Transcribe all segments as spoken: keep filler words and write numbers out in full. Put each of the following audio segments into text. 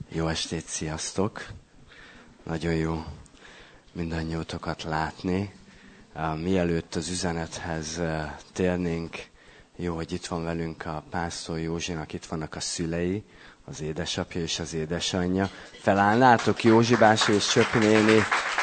Jó estét, sziasztok! Nagyon jó mindannyiótokat látni. Mielőtt az üzenethez térnénk, jó, hogy itt van velünk a pásztor Józsinak, itt vannak a szülei, az édesapja és az édesanyja. Felállnátok, Józsi bácsi és Csöpi néni.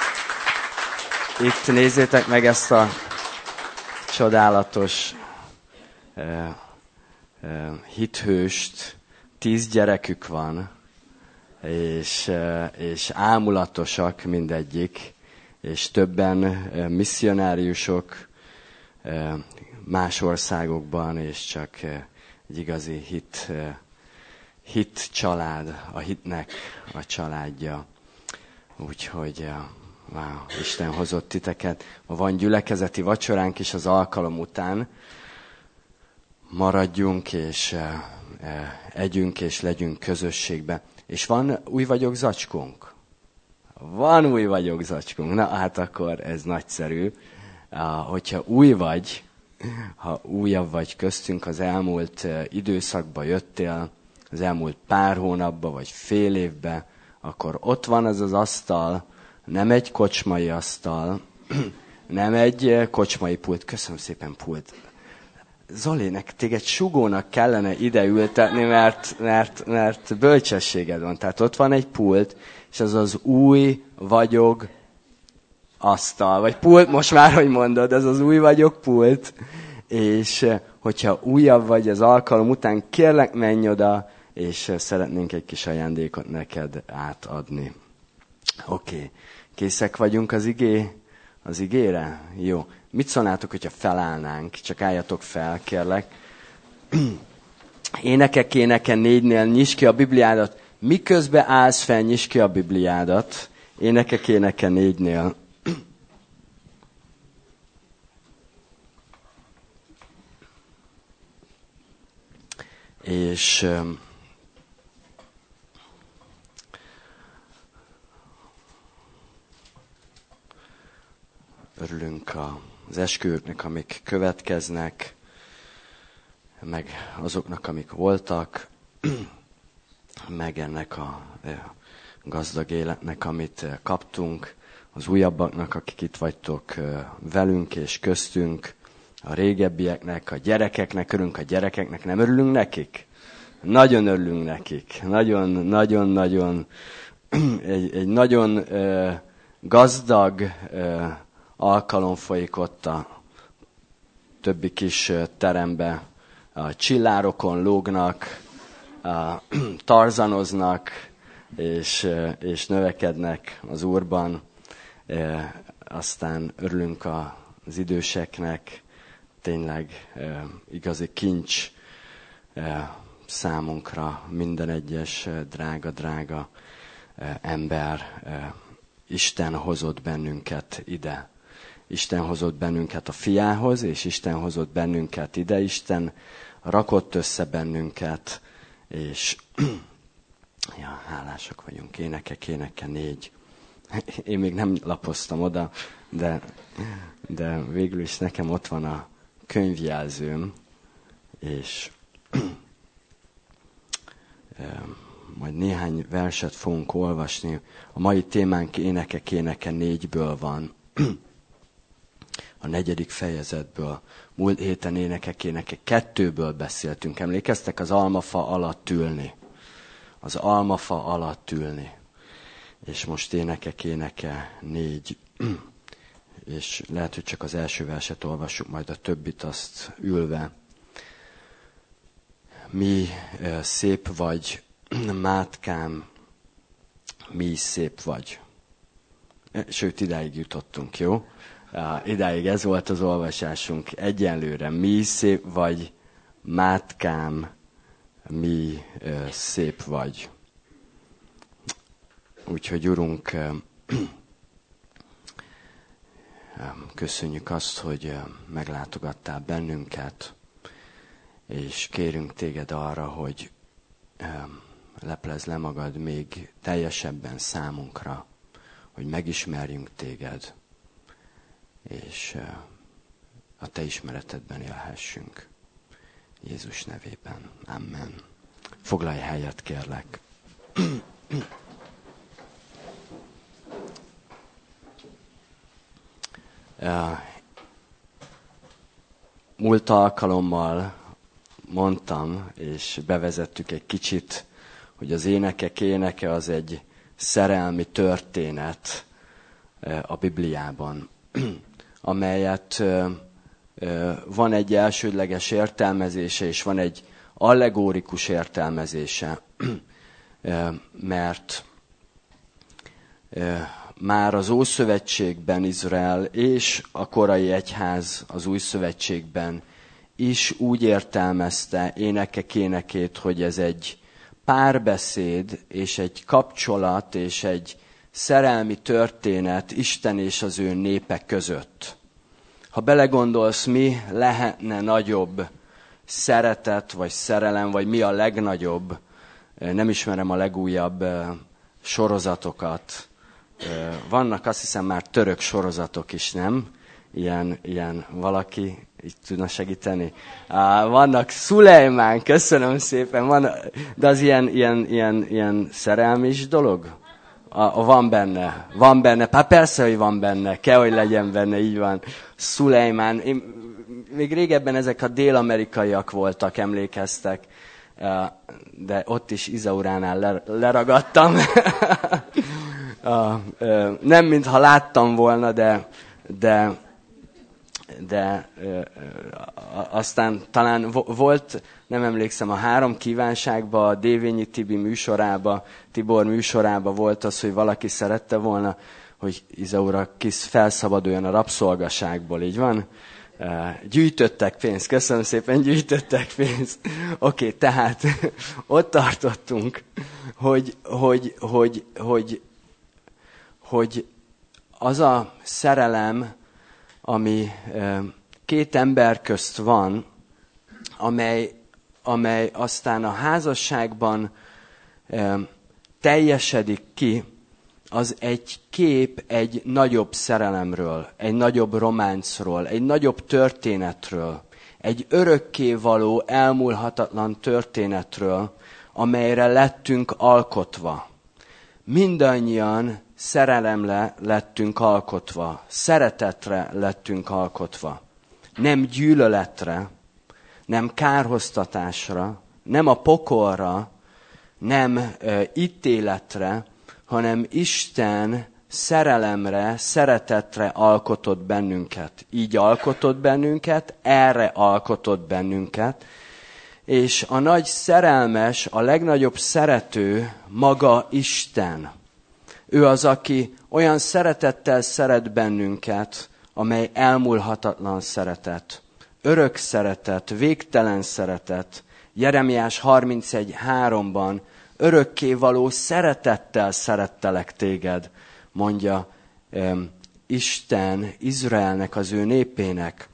Itt nézzétek meg ezt a csodálatos uh, uh, hithőst. Tíz gyerekük van, és, uh, és ámulatosak mindegyik, és többen uh, misszionáriusok uh, más országokban, és csak uh, egy igazi hit, uh, hit család, a hitnek a családja. Úgyhogy uh, wow, Isten hozott titeket. Ma van gyülekezeti vacsoránk is az alkalom után. Maradjunk, és uh, uh, együnk, és legyünk közösségbe. És van új vagyok zacskónk? Van új vagyok zacskónk. Na hát akkor ez nagyszerű. Uh, hogyha új vagy, ha újabb vagy köztünk, az elmúlt uh, időszakban jöttél, az elmúlt pár hónapban, vagy fél évben, akkor ott van az az asztal, nem egy kocsmai asztal, nem egy kocsmai pult. Köszönöm szépen, pult. Zolinek, téged sugónak kellene ide ültetni, mert, mert, mert bölcsességed van. Tehát ott van egy pult, és az az új vagyok asztal. Vagy pult, most már, hogy mondod, ez az új vagyok pult. És hogyha újabb vagy az alkalom után, kérlek, menj oda, és szeretnénk egy kis ajándékot neked átadni. Oké. Okay. Készek vagyunk az igé, az igére? Jó. Mit szólnátok, hogyha felállnánk? Csak álljatok fel, kérlek. Énekek, éneken négynél nyisd ki a Bibliádat. Miközben állsz fel, nyisd ki a Bibliádat. Énekek, éneken négynél. És... örülünk az esküvőknek, amik következnek, meg azoknak, amik voltak, meg ennek a gazdag életnek, amit kaptunk, az újabbaknak, akik itt vagytok velünk és köztünk, a régebbieknek, a gyerekeknek, örülünk a gyerekeknek, nem örülünk nekik? Nagyon örülünk nekik. Nagyon, nagyon, nagyon, egy, egy nagyon gazdag alkalom folyik ott a többi kis terembe. A csillárokon lógnak, a tarzanoznak, és, és növekednek az Úrban. E, aztán örülünk az időseknek, tényleg e, igazi kincs e, számunkra minden egyes drága-drága e, ember. E, Isten hozott bennünket ide. Isten hozott bennünket a fiához, és Isten hozott bennünket ide. Isten rakott össze bennünket, és ja, hálásak vagyunk. Énekek, éneke négy. Én még nem lapoztam oda, de, de végül is nekem ott van a könyvjelzőm, és majd néhány verset fogunk olvasni. A mai témánk Énekek, éneke négyből van. A negyedik fejezetből. Múlt héten Énekek, éneke kettőből beszéltünk. Emlékeztek? Az almafa alatt ülni. Az almafa alatt ülni. És most Énekek, éneke négy. És lehet, hogy csak az első verset olvassuk, majd a többit azt ülve. Mi szép vagy, mátkám, mi szép vagy. Sőt, idáig jutottunk, jó? Idáig ez volt az olvasásunk. Egyenlőre mi szép vagy, mátkám, mi szép vagy. Úgyhogy, Urunk, köszönjük azt, hogy meglátogattál bennünket, és kérünk téged arra, hogy leplezd le magad még teljesebben számunkra, hogy megismerjünk téged, és a te ismeretedben élhessünk. Jézus nevében. Amen. Foglalj helyet, kérlek. Múlt alkalommal mondtam, és bevezettük egy kicsit, hogy az énekek éneke az egy szerelmi történet a Bibliában, amelyet van egy elsődleges értelmezése, és van egy allegórikus értelmezése, mert már az Ószövetségben Izrael és a korai egyház az Új Szövetségben is úgy értelmezte énekek énekét, hogy ez egy párbeszéd, és egy kapcsolat, és egy szerelmi történet Isten és az ő népe között. Ha belegondolsz, mi lehetne nagyobb szeretet, vagy szerelem, vagy mi a legnagyobb, nem ismerem a legújabb sorozatokat. Vannak azt hiszem már török sorozatok is, nem? Ilyen, ilyen valaki így tudna segíteni. Vannak Szulejmán, köszönöm szépen, van, de az ilyen, ilyen, ilyen, ilyen szerelmis dolog? A, van benne, van benne, hát persze, hogy van benne, kell, hogy legyen benne, így van. Szulejmán, én, még régebben ezek a dél-amerikaiak voltak, emlékeztek, de ott is Izauránál leragadtam. Nem, mintha láttam volna, de, de, de aztán talán volt, nem emlékszem, a Három kívánságban, a Dévényi Tibi műsorában, Tibor műsorában volt az, hogy valaki szerette volna, hogy Izaura kis felszabaduljon a rabszolgaságból, így van? Gyűjtöttek pénzt, köszönöm szépen, gyűjtöttek pénzt. Oké, okay, tehát ott tartottunk, hogy, hogy, hogy, hogy, hogy az a szerelem, ami két ember közt van, amely, amely aztán a házasságban teljesedik ki, az egy kép egy nagyobb szerelemről, egy nagyobb románcról, egy nagyobb történetről, egy örökkévaló, elmúlhatatlan történetről, amelyre lettünk alkotva. Mindannyian szerelemre lettünk alkotva, szeretetre lettünk alkotva. Nem gyűlöletre, nem kárhoztatásra, nem a pokolra, nem ö, ítéletre, hanem Isten szerelemre, szeretetre alkotott bennünket. Így alkotott bennünket, erre alkotott bennünket. És a nagy szerelmes, a legnagyobb szerető maga Isten. Ő az, aki olyan szeretettel szeret bennünket, amely elmúlhatatlan szeretet. Örök szeretet, végtelen szeretet. Jeremiás harmincegy háromban örökkévaló szeretettel szerettelek téged, mondja um, Isten Izraelnek, az ő népének.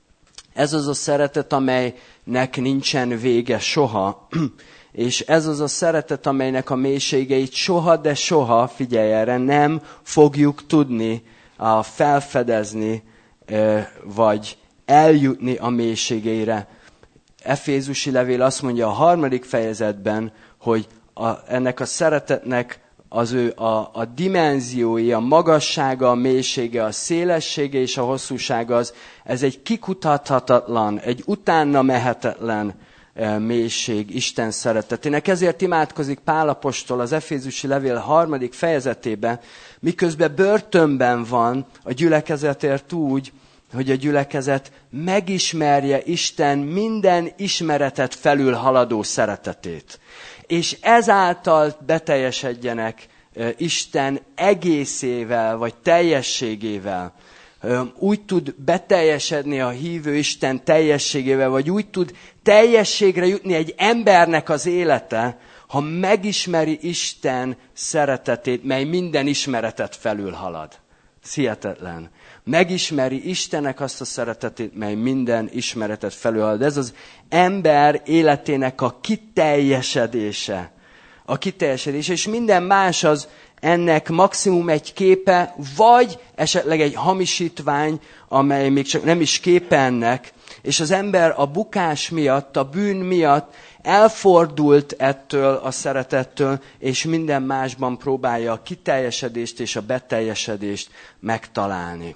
Ez az a szeretet, amelynek nincsen vége soha, és ez az a szeretet, amelynek a mélységeit soha, de soha, figyelj erre, nem fogjuk tudni uh, felfedezni, uh, vagy eljutni a mélységeire. Efézusi levél azt mondja a harmadik fejezetben, hogy a, ennek a szeretetnek az ő a, a dimenziói, a magassága, a mélysége, a szélessége és a hosszúsága, az, ez egy kikutathatatlan, egy utána mehetetlen e, mélység Isten szeretetének. Ezért imádkozik Pál apostol az Efézusi levél harmadik fejezetében, miközben börtönben van a gyülekezetért úgy, hogy a gyülekezet megismerje Isten minden ismeretet felül haladó szeretetét. És ezáltal beteljesedjenek Isten egészével, vagy teljességével. Úgy tud beteljesedni a hívő Isten teljességével, vagy úgy tud teljességre jutni egy embernek az élete, ha megismeri Isten szeretetét, mely minden ismeretet felülhalad. Ez hihetetlen. Megismeri Istennek azt a szeretetét, mely minden ismeretet felülhalad. Ez az ember életének a kiteljesedése. A kiteljesedése, és minden más az ennek maximum egy képe, vagy esetleg egy hamisítvány, amely még csak nem is képe ennek, És az ember a bukás miatt, a bűn miatt elfordult ettől a szeretettől, és minden másban próbálja a kiteljesedést és a beteljesedést megtalálni.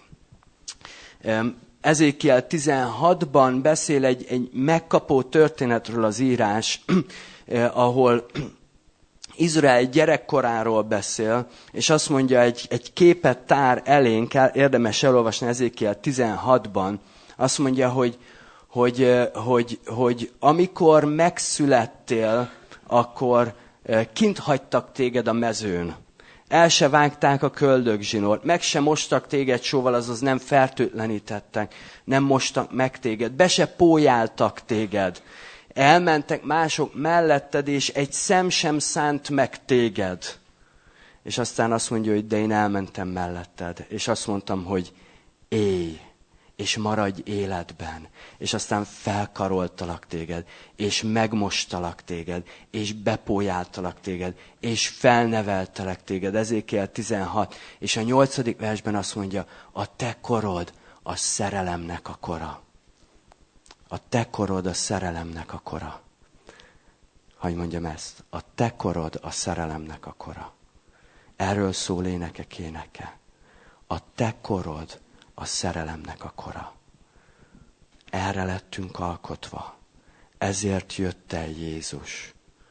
Ezékiel tizenhatban beszél egy, egy megkapó történetről az írás, ahol Izrael gyerekkoráról beszél, és azt mondja, egy, egy képet tár elénk, érdemes elolvasni Ezékiel tizenhatban, azt mondja, hogy, hogy, hogy, hogy amikor megszülettél, akkor kint hagytak téged a mezőn. El se vágták a köldögzsinort, meg se mostak téged sóval, azaz nem fertőtlenítettek, nem mostak meg téged, be se pólyáltak téged. Elmentek mások melletted, és egy szem sem szánt meg téged. És aztán azt mondja, hogy de én elmentem melletted, és azt mondtam, hogy élj, és maradj életben. És aztán felkaroltalak téged, és megmostalak téged, és bepólyáltalak téged, és felneveltelek téged. Ezékiel tizenhat. És a nyolcadik versben azt mondja, a te korod a szerelemnek a kora. A te korod a szerelemnek a kora. Hagy mondjam ezt. A te korod a szerelemnek a kora. Erről szól énekek éneke. A te korod a szerelemnek a kora. Erre lettünk alkotva. Ezért jött el Jézus.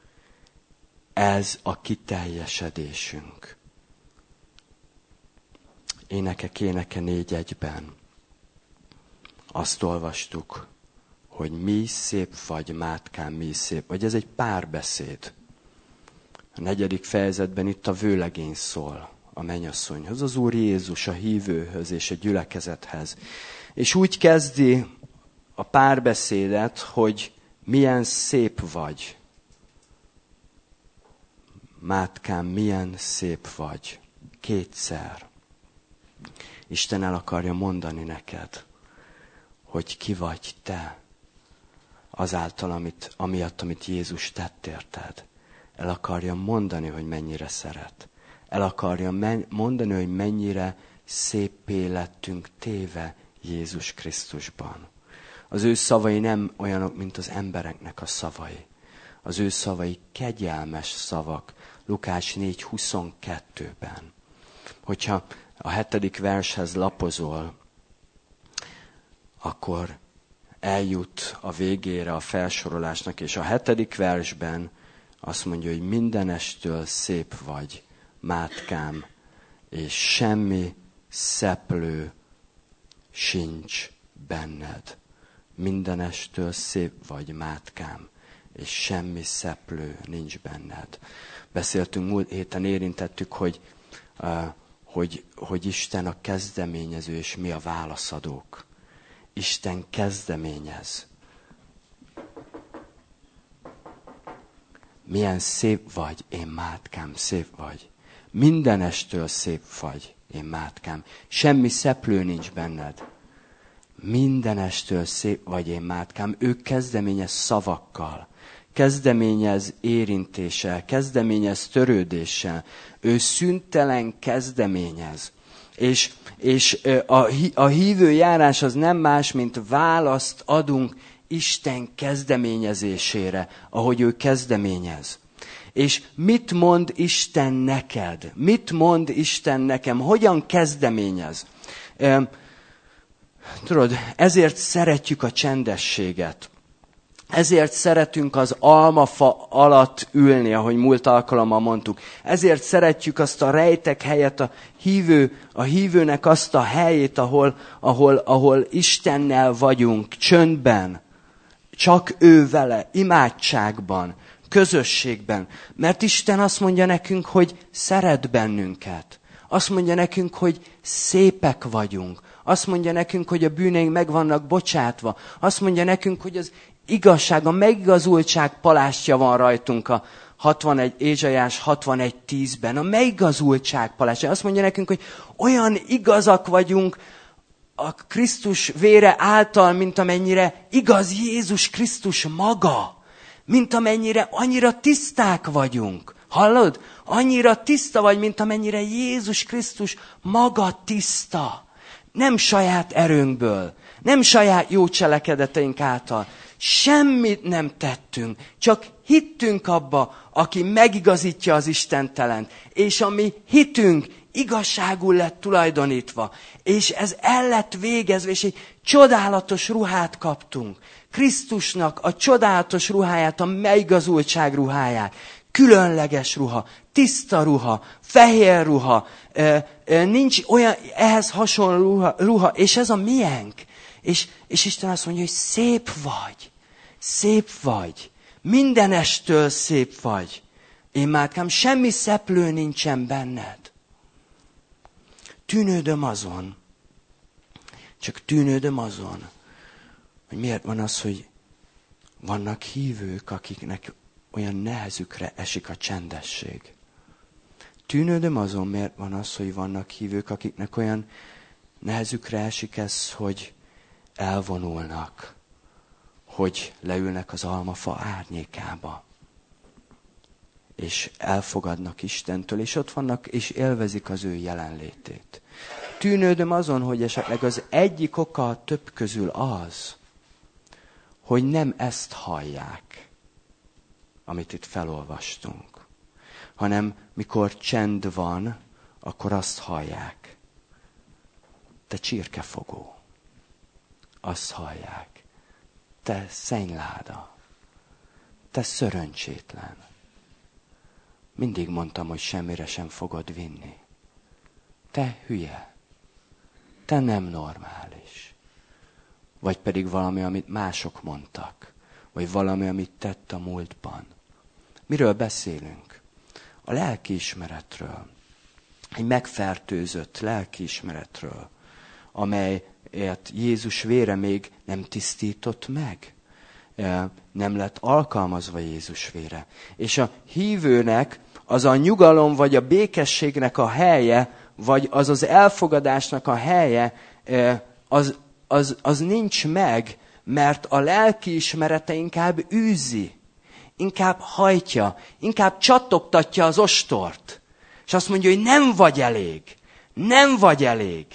Ez a kiteljesedésünk. Énekek éneke négy egyben. Azt olvastuk, hogy mi szép vagy, mátkám, mi szép. Vagy ez egy párbeszéd. A negyedik fejezetben itt a vőlegény szól a mennyasszonyhoz, az Úr Jézus, a hívőhöz és a gyülekezethez. És úgy kezdi a párbeszédet, hogy milyen szép vagy. Mátkám, milyen szép vagy. Kétszer. Isten el akarja mondani neked, hogy ki vagy te. Azáltal, amit, amiatt, amit Jézus tett érted. El akarja mondani, hogy mennyire szeret. El akarja men- mondani, hogy mennyire széppé lettünk téve Jézus Krisztusban. Az ő szavai nem olyanok, mint az embereknek a szavai. Az ő szavai kegyelmes szavak. Lukás négy huszonkettőben. Hogyha a hetedik vershez lapozol, akkor eljut a végére a felsorolásnak, és a hetedik versben azt mondja, hogy mindenestől szép vagy, mátkám, és semmi szeplő sincs benned. Mindenestől szép vagy, mátkám, és semmi szeplő nincs benned. Beszéltünk múlt héten, érintettük, hogy, uh, hogy, hogy Isten a kezdeményező, és mi a válaszadók. Isten kezdeményez. Milyen szép vagy, én mátkám, szép vagy. Mindenestől szép vagy, én mátkám. Semmi szeplő nincs benned. Mindenestől szép vagy, én mátkám. Ő kezdeményez szavakkal. Kezdeményez érintéssel, kezdeményez törődéssel. Ő szüntelen kezdeményez. És, és a, a hívő járás az nem más, mint választ adunk Isten kezdeményezésére, ahogy ő kezdeményez. És mit mond Isten neked? Mit mond Isten nekem? Hogyan kezdeményez? Tudod, ezért szeretjük a csendességet. Ezért szeretünk az almafa alatt ülni, ahogy múlt alkalommal mondtuk. Ezért szeretjük azt a rejtek helyet, a, hívő, a hívőnek azt a helyét, ahol, ahol, ahol Istennel vagyunk, csöndben, csak ő vele, imádságban, közösségben. Mert Isten azt mondja nekünk, hogy szeret bennünket. Azt mondja nekünk, hogy szépek vagyunk. Azt mondja nekünk, hogy a bűneink meg vannak bocsátva. Azt mondja nekünk, hogy az igazság, a megigazultság palástja van rajtunk a hatvanegy, Ézsaiás hatvanegy tízben. A megigazultság palástja. Azt mondja nekünk, hogy olyan igazak vagyunk a Krisztus vére által, mint amennyire igaz Jézus Krisztus maga. Mint amennyire annyira tiszták vagyunk. Hallod? Annyira tiszta vagy, mint amennyire Jézus Krisztus maga tiszta. Nem saját erőnkből, nem saját jó cselekedeteink által. Semmit nem tettünk, csak hittünk abba, aki megigazítja az istentelent. És a mi hitünk igazságul lett tulajdonítva. És ez el lett végezve, és egy csodálatos ruhát kaptunk. Krisztusnak a csodálatos ruháját, a megigazultság ruháját. Különleges ruha, tiszta ruha, fehér ruha, nincs olyan ehhez hasonló ruha, ruha és ez a miénk. És, és Isten azt mondja, hogy szép vagy, szép vagy, mindenestől szép vagy. Én mátkám, semmi szeplő nincsen benned. Tűnődöm azon, csak tűnődöm azon, hogy miért van az, hogy vannak hívők, akiknek olyan nehezükre esik a csendesség. Tűnődöm azon, miért van az, hogy vannak hívők, akiknek olyan nehezükre esik ez, hogy elvonulnak, hogy leülnek az almafa árnyékába, és elfogadnak Istentől, és ott vannak, és élvezik az ő jelenlétét. Tűnődöm azon, hogy esetleg az egyik oka a több közül az, hogy nem ezt hallják, amit itt felolvastunk, hanem mikor csend van, akkor azt hallják. Te csirkefogó. Azt hallják. Te szennyláda. Te szöröncsétlen. Mindig mondtam, hogy semmire sem fogod vinni. Te hülye. Te nem normális. Vagy pedig valami, amit mások mondtak. Vagy valami, amit tett a múltban. Miről beszélünk? A lelkiismeretről. Egy megfertőzött lelkiismeretről, amelyet Jézus vére még nem tisztított meg. Nem lett alkalmazva Jézus vére. És a hívőnek az a nyugalom, vagy a békességnek a helye, vagy az az elfogadásnak a helye, az, az, az nincs meg, mert a lelkiismerete inkább űzi, inkább hajtja, inkább csattogtatja az ostort. És azt mondja, hogy nem vagy elég, nem vagy elég.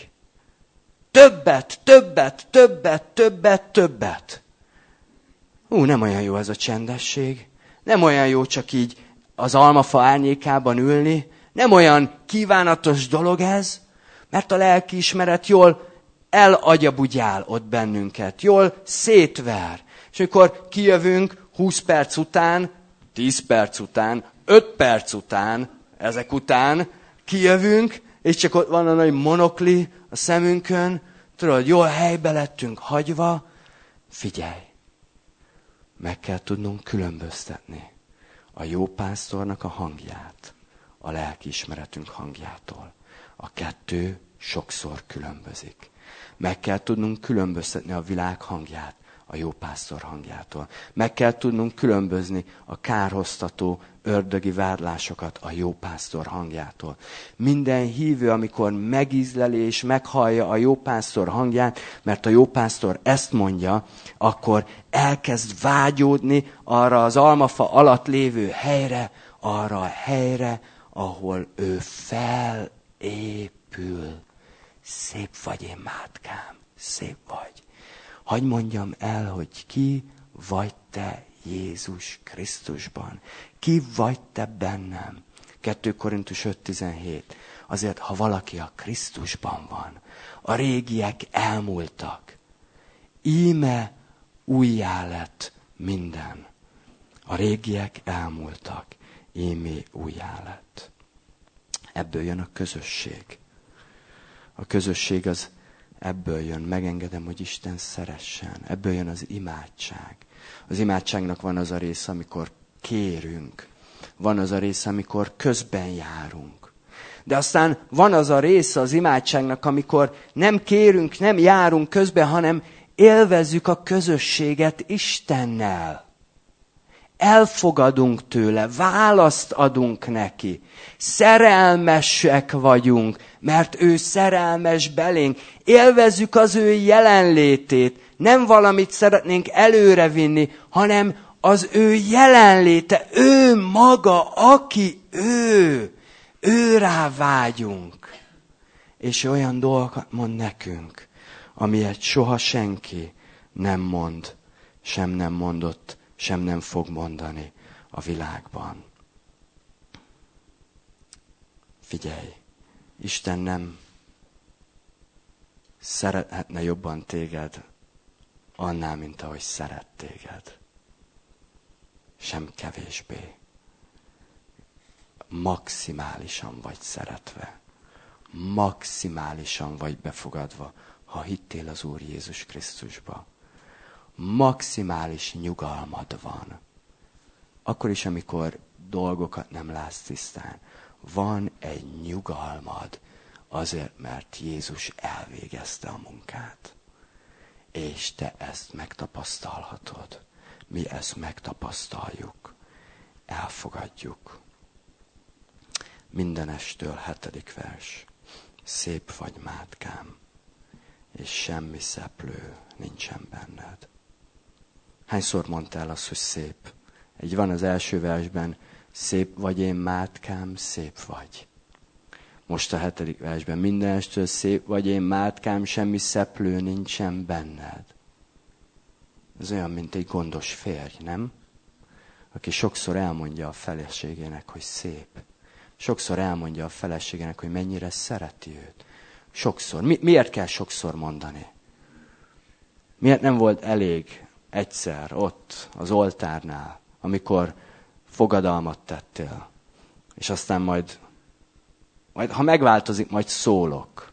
Többet, többet, többet, többet, többet. Ú, nem olyan jó ez a csendesség. Nem olyan jó csak így az almafa árnyékában ülni. Nem olyan kívánatos dolog ez, mert a lelkiismeret jól elagyabugyál ott bennünket, jól szétver. És amikor kijövünk húsz perc után, tíz perc után, öt perc után, ezek után kijövünk, és csak ott van a nagy monokli a szemünkön, tudod, jól helybe lettünk hagyva, figyelj, meg kell tudnunk különböztetni a jó pásztornak a hangját a lelkiismeretünk hangjától. A kettő sokszor különbözik. Meg kell tudnunk különböztetni a világ hangját a jó pásztor hangjától. Meg kell tudnunk különbözni a kárhoztató ördögi vádlásokat a jó pásztor hangjától. Minden hívő, amikor megízleli és meghallja a jó pásztor hangját, mert a jó pásztor ezt mondja, akkor elkezd vágyódni arra az almafa alatt lévő helyre, arra a helyre, ahol ő felépül. Szép vagy, én mátkám, szép vagy. Hagy mondjam el, hogy ki vagy te Jézus Krisztusban. Ki vagy te bennem. kettő Korintus öt tizenhét. Azért, ha valaki a Krisztusban van, a régiek elmúltak. Íme újjá lett minden. A régiek elmúltak. Ímé újjá lett. Ebből jön a közösség. A közösség az ebből jön, megengedem, hogy Isten szeressen. Ebből jön az imádság. Az imádságnak van az a része, amikor kérünk. Van az a része, amikor közben járunk. De aztán van az a része az imádságnak, amikor nem kérünk, nem járunk közben, hanem élvezzük a közösséget Istennel. Elfogadunk tőle, választ adunk neki. Szerelmesek vagyunk, mert ő szerelmes belénk. Élvezzük az ő jelenlétét. Nem valamit szeretnénk előrevinni, hanem az ő jelenléte, ő maga, aki ő. Ő rá vágyunk. És olyan dolgokat mond nekünk, amilyet soha senki nem mond, sem nem mondott, sem nem fog mondani a világban. Figyelj, Isten nem szerethetne jobban téged annál, mint ahogy szeret téged. Sem kevésbé. Maximálisan vagy szeretve. Maximálisan vagy befogadva, ha hittél az Úr Jézus Krisztusba. Maximális nyugalmad van. Akkor is, amikor dolgokat nem látsz tisztán. Van egy nyugalmad azért, mert Jézus elvégezte a munkát. És te ezt megtapasztalhatod. Mi ezt megtapasztaljuk. Elfogadjuk. Mindenestől hetedik vers. Szép vagy, mátkám, és semmi szeplő nincsen benned. Hányszor mondtál azt, hogy szép? Egy van az első versben, szép vagy én, mátkám, szép vagy. Most a hetedik versben, mindenestől szép vagy én, mátkám, semmi szeplő nincsen benned. Ez olyan, mint egy gondos férj, nem? Aki sokszor elmondja a feleségének, hogy szép. Sokszor elmondja a feleségének, hogy mennyire szereti őt. Sokszor. Mi, miért kell sokszor mondani? Miért nem volt elég egyszer ott az oltárnál, amikor fogadalmat tettél, és aztán majd, majd ha megváltozik, majd szólok.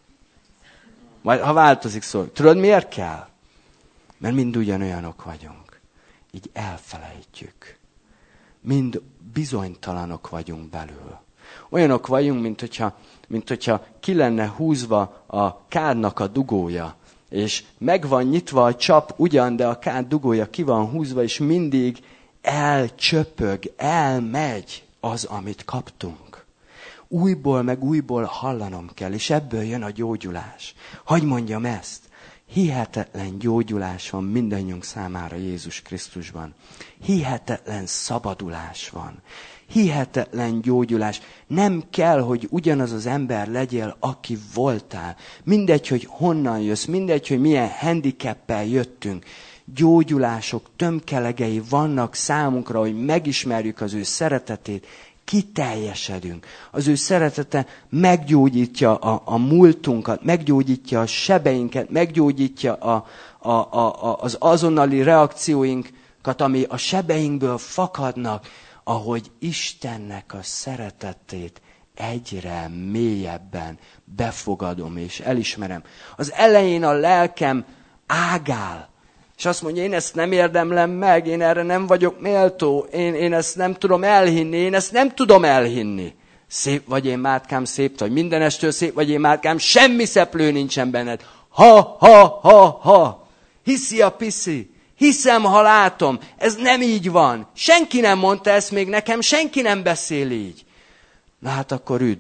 Majd ha változik, szólok. Tudod, miért kell? Mert mind ugyanolyanok vagyunk. Így elfelejtjük. Mind bizonytalanok vagyunk belül. Olyanok vagyunk, mint hogyha, mint hogyha ki lenne húzva a kádnak a dugója, és meg van nyitva a csap ugyan, de a kád dugója ki van húzva, és mindig elcsöpög, elmegy az, amit kaptunk. Újból meg újból hallanom kell, és ebből jön a gyógyulás. Hadd mondjam ezt, hihetetlen gyógyulás van mindannyiunk számára Jézus Krisztusban. Hihetetlen szabadulás van. Hihetetlen gyógyulás. Nem kell, hogy ugyanaz az ember legyél, aki voltál. Mindegy, hogy honnan jössz, mindegy, hogy milyen handicappel jöttünk. Gyógyulások, tömkelegei vannak számunkra, hogy megismerjük az ő szeretetét, kiteljesedünk. Az ő szeretete meggyógyítja a, a múltunkat, meggyógyítja a sebeinket, meggyógyítja a, a, a, a, az azonnali reakcióinkat, ami a sebeinkből fakadnak, ahogy Istennek a szeretetét egyre mélyebben befogadom és elismerem. Az elején a lelkem ágál, és azt mondja, én ezt nem érdemlem meg, én erre nem vagyok méltó, én, én ezt nem tudom elhinni, én ezt nem tudom elhinni. Szép vagy én, mátkám, szép vagy, mindenestől szép vagy én, mátkám, semmi szeplő nincsen benned. Ha, ha, ha, ha, hiszi a piszi. Hiszem, ha látom, ez nem így van. Senki nem mondta ezt még nekem, senki nem beszél így. Na hát akkor üdv.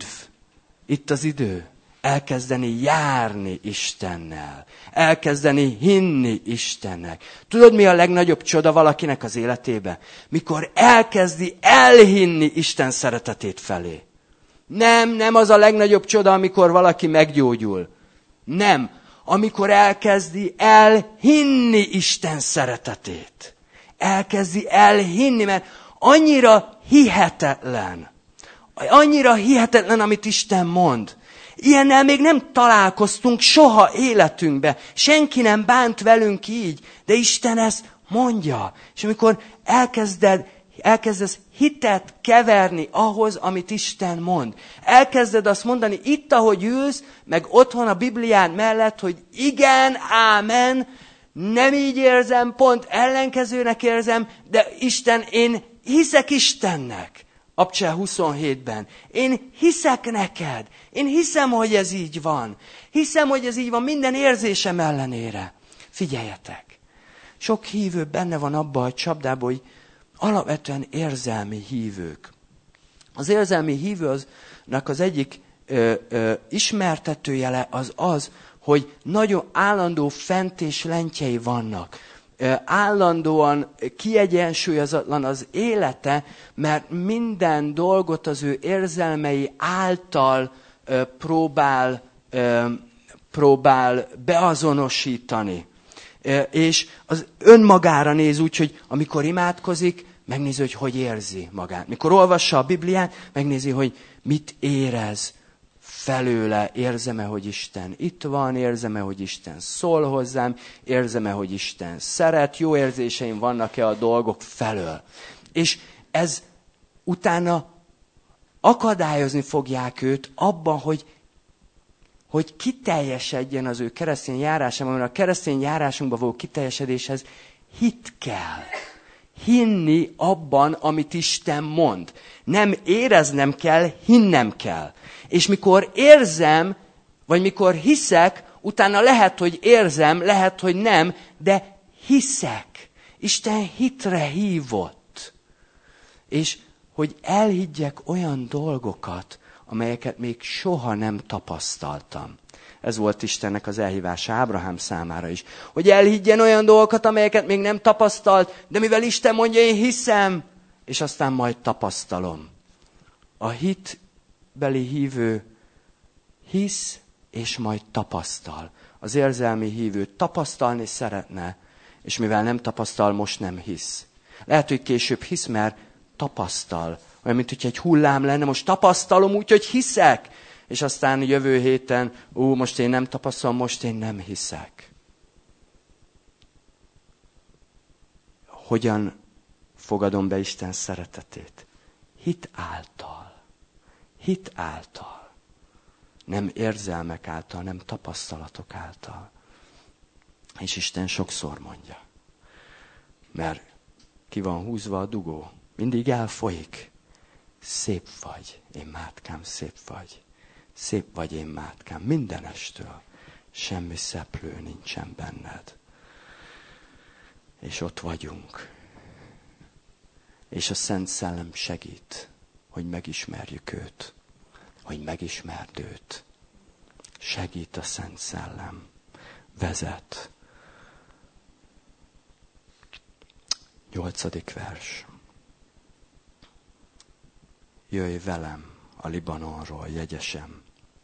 Itt az idő. Elkezdeni járni Istennel. Elkezdeni hinni Istennek. Tudod, mi a legnagyobb csoda valakinek az életébe? Mikor elkezdi elhinni Isten szeretetét felé. Nem, nem az a legnagyobb csoda, amikor valaki meggyógyul. Nem. Amikor elkezdi elhinni Isten szeretetét. Elkezdi elhinni, mert annyira hihetetlen. Annyira hihetetlen, amit Isten mond. Ilyennel még nem találkoztunk soha életünkben. Senki nem bánt velünk így, de Isten ezt mondja. És amikor elkezded, elkezdesz hitet keverni ahhoz, amit Isten mond. Elkezded azt mondani, itt ahogy ülsz, meg otthon a Biblián mellett, hogy igen, ámen, nem így érzem, pont ellenkezőnek érzem, de Isten, én hiszek Istennek. Abcsel huszonhétben. Én hiszek neked. Én hiszem, hogy ez így van. Hiszem, hogy ez így van minden érzésem ellenére. Figyeljetek. Sok hívő benne van abban a csapdában, hogy alapvetően érzelmi hívők. Az érzelmi hívőnek az egyik ö, ö, ismertetőjele az az, hogy nagyon állandó fent és lentjei vannak. Ö, állandóan kiegyensúlyozatlan az élete, mert minden dolgot az ő érzelmei által ö, próbál ö, próbál beazonosítani. Ö, és az önmagára néz úgy, hogy amikor imádkozik, megnézi, hogy hogy érzi magát. Mikor olvassa a Bibliát, megnézi, hogy mit érez felőle. Érzem-e, hogy Isten itt van, érzem-e, hogy Isten szól hozzám, érzem-e, hogy Isten szeret, jó érzéseim vannak-e a dolgok felől. És ez utána akadályozni fogják őt abban, hogy, hogy kiteljesedjen az ő keresztény járásában, mert a keresztény járásunkban való kiteljesedéshez hit kell. Hinni abban, amit Isten mond. Nem éreznem kell, hinnem kell. És mikor érzem, vagy mikor hiszek, utána lehet, hogy érzem, lehet, hogy nem, de hiszek. Isten hitre hívott. És hogy elhiggyek olyan dolgokat, amelyeket még soha nem tapasztaltam. Ez volt Istennek az elhívása Ábrahám számára is. Hogy elhiggyen olyan dolgokat, amelyeket még nem tapasztalt, de mivel Isten mondja, én hiszem, és aztán majd tapasztalom. A hitbeli hívő hisz, és majd tapasztal. Az érzelmi hívő tapasztalni szeretne, és mivel nem tapasztal, most nem hisz. Lehet, hogy később hisz, mert tapasztal. Olyan, mint hogy egy hullám lenne, most tapasztalom úgy, hogy hiszek. És aztán jövő héten, ú, most én nem tapasztalom, most én nem hiszek. Hogyan fogadom be Isten szeretetét? Hit által. Hit által. Nem érzelmek által, nem tapasztalatok által. És Isten sokszor mondja. Mert ki van húzva a dugó. Mindig elfolyik. Szép vagy, én mátkám, szép vagy. Szép vagy, én mátkám, mindenestől. Semmi szeplő nincsen benned. És ott vagyunk. És a Szent Szellem segít, hogy megismerjük őt. Hogy megismerd őt. Segít a Szent Szellem. Vezet. Nyolcadik vers. Jöjj velem a Libanonról, jegyesem.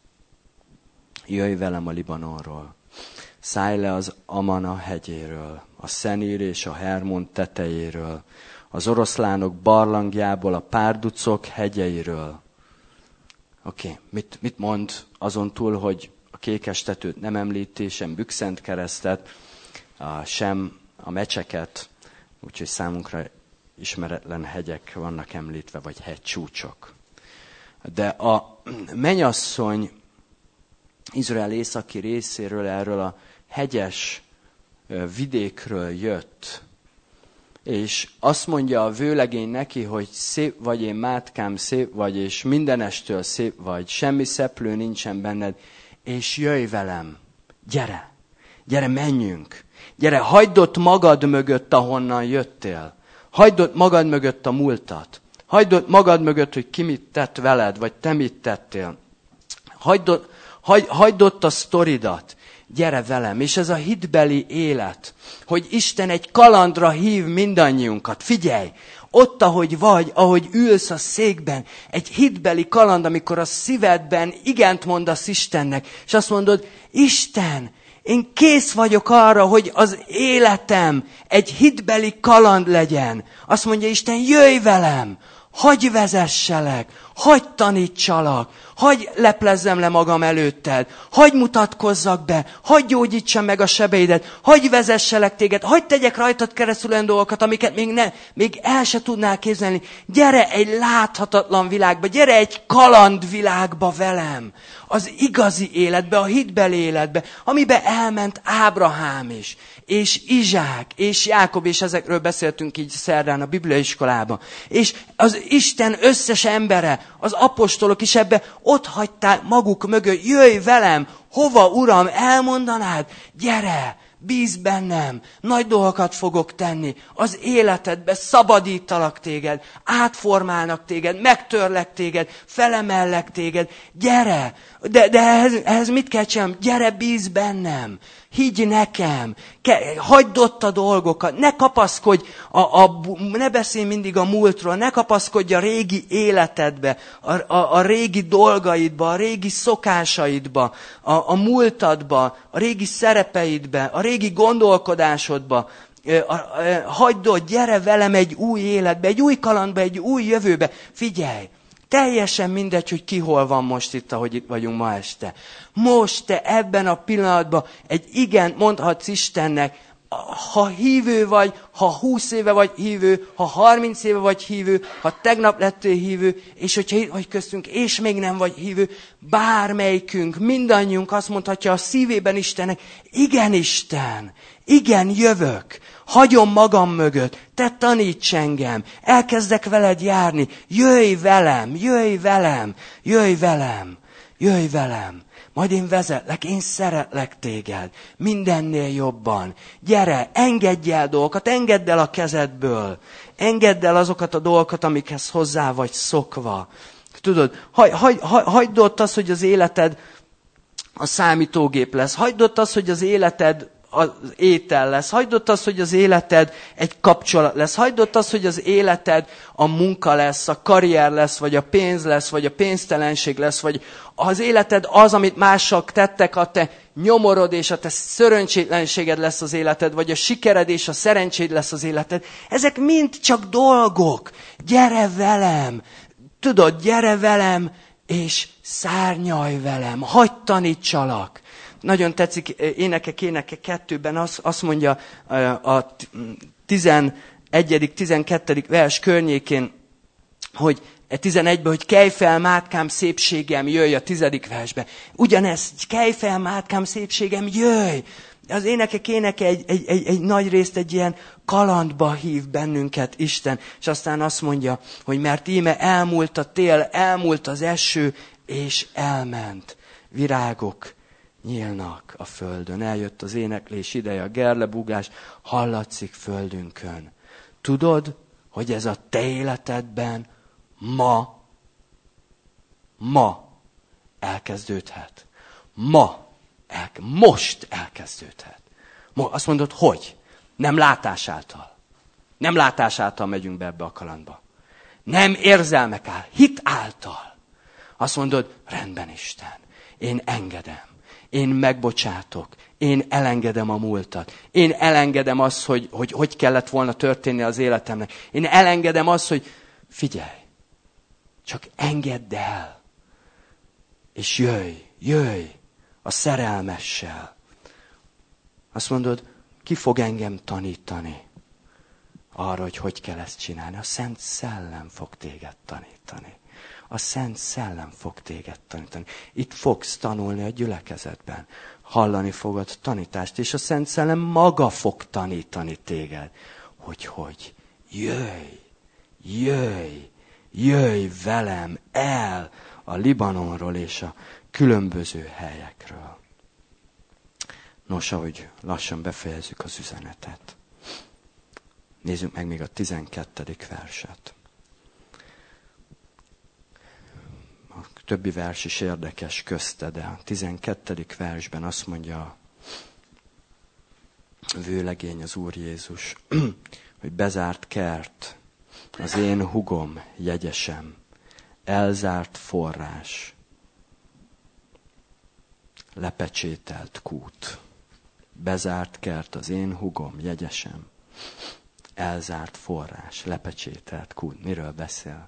Jöjj velem a Libanonról. Szállj le az Amana hegyéről, a Szenír és a Hermon tetejéről, az oroszlánok barlangjából, a párducok hegyeiről. Oké, okay. mit, mit mond azon túl, hogy a kékestetőt nem említi, sem Bükszent keresztet, sem a mecseket, úgyhogy számunkra ismeretlen hegyek vannak említve, vagy hegycsúcsok. De a mennyasszony Izrael északi részéről, erről a hegyes vidékről jött, és azt mondja a vőlegény neki, hogy szép vagy, én mátkám, szép vagy, és mindenestől szép vagy, semmi szeplő nincsen benned, és jöjj velem, gyere, gyere, menjünk, gyere, hagyd ott magad mögött, ahonnan jöttél. Hagyd ott magad mögött a múltat. Hagyd ott magad mögött, hogy ki mit tett veled, vagy te mit tettél. Hagyd ott, hagy, hagyd ott a sztoridat. Gyere velem. És ez a hitbeli élet, hogy Isten egy kalandra hív mindannyiunkat. Figyelj! Ott, ahogy vagy, ahogy ülsz a székben, egy hitbeli kaland, amikor a szívedben igent mondasz Istennek, és azt mondod, Isten, én kész vagyok arra, hogy az életem egy hitbeli kaland legyen. Azt mondja Isten, jöjj velem, hagyj vezesselek, hagyj tanítsalak, hagyj leplezzem le magam előtted, hagyj mutatkozzak be, hagyj gyógyítsam meg a sebeidet, hagyj vezesselek téged, hagyj tegyek rajtad keresztül olyan dolgokat, amiket még, ne, még el se tudnál képzelni. Gyere egy láthatatlan világba, gyere egy kalandvilágba velem. Az igazi életbe, a hitbeli életbe, amibe elment Ábrahám is, és Izsák, és Jákob, és ezekről beszéltünk így szerdán a bibliaiskolában. És az Isten összes embere, az apostolok is ebbe ott hagyták maguk mögött, jöjj velem, hova, Uram, elmondanád? Gyere, bízz bennem, nagy dolgokat fogok tenni, az életedbe szabadítalak téged, átformálnak téged, megtörlek téged, felemellek téged, gyere, de, de ehhez, ehhez mit kell csinálnom? Gyere, bízz bennem, higgy nekem, Ke- hagyd ott a dolgokat, ne kapaszkodj, a, a, ne beszélj mindig a múltról, ne kapaszkodj a régi életedbe, a, a, a régi dolgaidba, a régi szokásaidba, a, a múltadba, a régi szerepeidbe, a régi gondolkodásodba. Hagyd ott, gyere velem egy új életbe, egy új kalandba, egy új jövőbe. Figyelj! Teljesen mindegy, hogy ki hol van most itt, ahogy itt vagyunk ma este. Most te ebben a pillanatban egy igen mondhatsz Istennek, ha hívő vagy, ha húsz éve vagy hívő, ha harminc éve vagy hívő, ha tegnap lettél hívő, és hogyha itt vagy köztünk, és még nem vagy hívő, bármelyikünk, mindannyiunk azt mondhatja a szívében Istennek, igen Isten, igen jövök, hagyom magam mögött, te taníts engem, elkezdek veled járni, jöjj velem, jöjj velem, jöjj velem, jöjj velem. Majd én vezetlek, én szeretlek téged, mindennél jobban. Gyere, engedj el dolgokat, engedd el a kezedből. Engedd el azokat a dolgokat, amikhez hozzá vagy szokva. Tudod, hagy, hagy, hagy, hagyd ott azt, hogy az életed a számítógép lesz. Hagyd ott azt, hogy az életed az étel lesz. Hagyd ott azt, hogy az életed egy kapcsolat lesz. Hagyd ott azt, hogy az életed a munka lesz, a karrier lesz, vagy a pénz lesz, vagy a pénztelenség lesz, vagy az életed az, amit mások tettek, a te nyomorod és a te szerencsétlenséged lesz az életed, vagy a sikered és a szerencséd lesz az életed. Ezek mind csak dolgok. Gyere velem! Tudod, gyere velem, és szárnyalj velem. Hadd tanítsalak. Nagyon tetszik, énekek, énekek kettőben azt, azt mondja a tizenegyedik tizenkettedik vers környékén, hogy tizenegyben, hogy kelj fel, mátkám, szépségem, jöjj a tizedik versben. Ugyanez, kelj fel, mátkám, szépségem, jöjj! Az énekek éneke egy, egy, egy, egy nagy részt egy ilyen kalandba hív bennünket Isten, és aztán azt mondja, hogy mert íme elmúlt a tél, elmúlt az eső, és elment. Virágok nyílnak a földön. Eljött az éneklés ideje, a gerlebúgás hallatszik földünkön. Tudod, hogy ez a te életedben ma, ma elkezdődhet. Ma, el, most elkezdődhet. Azt mondod, hogy? Nem látás által. Nem látás által megyünk be ebbe a kalandba. Nem érzelmek által, hit által. Azt mondod, rendben Isten, én engedem. Én megbocsátok. Én elengedem a múltat. Én elengedem azt, hogy, hogy hogy kellett volna történni az életemnek. Én elengedem azt, hogy figyelj, csak engedd el. És jöjj, jöjj a szerelmessel. Azt mondod, ki fog engem tanítani arra, hogy hogy kell ezt csinálni? A Szent Szellem fog téged tanítani. A Szent Szellem fog téged tanítani. Itt fogsz tanulni a gyülekezetben. Hallani fogod tanítást, és a Szent Szellem maga fog tanítani téged. Hogy hogy? Jöjj, jöjj, jöjj velem el a Libanonról és a különböző helyekről. Nos, ahogy lassan befejezzük az üzenetet. Nézzük meg még a tizenkettedik verset. A többi vers is érdekes közte, de a tizenkettedik versben azt mondja a vőlegény, az Úr Jézus, hogy bezárt kert, az én hugom, jegyesem, elzárt forrás, lepecsételt kút. Bezárt kert, az én hugom, jegyesem, elzárt forrás, lepecsételt kút. Miről beszél?